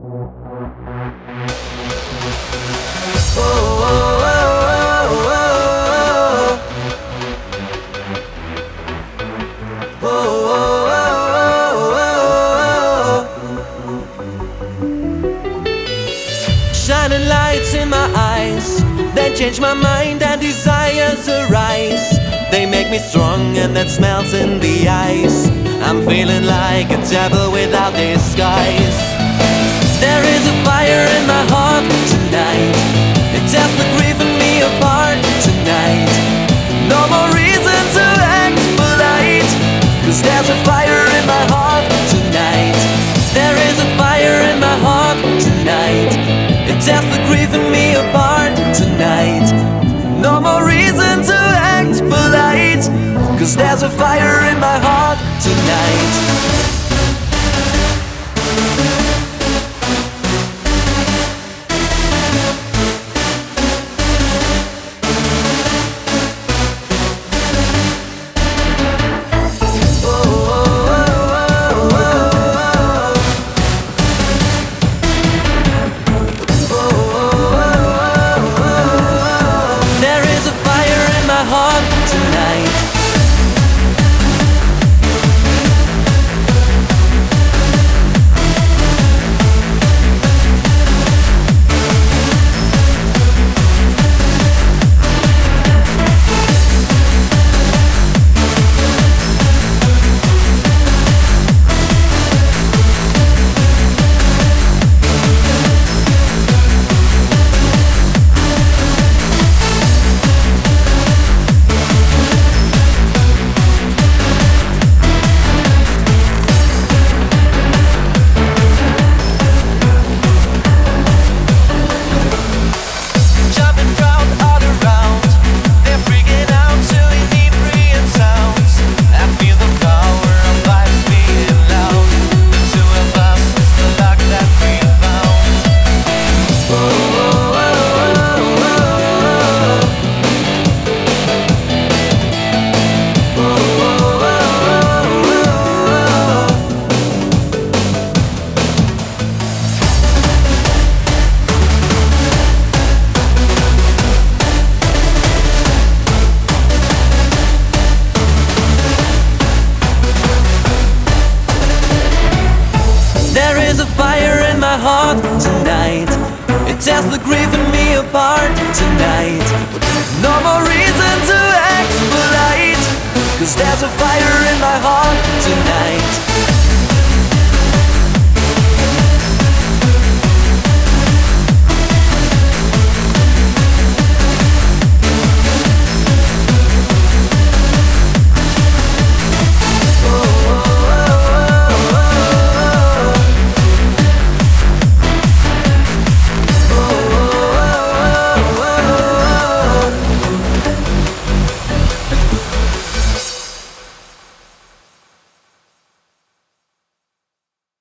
Shining lights in my eyes, then change my mind and desires arise. They make me strong and that smells in the eyes. I'm feeling like a devil without disguise. There is a fire in my heart tonight. It tears the grief in me apart tonight. No more reason to act polite, 'cause there's a fire in my heart tonight. There is a fire in my heart tonight. It tears the grief in me apart tonight. No more reason to act polite, 'cause there's a fire in my heart tonight. Tonight, it tears the grief in me apart tonight. No more reason to act polite, 'cause there's a fire in my heart tonight.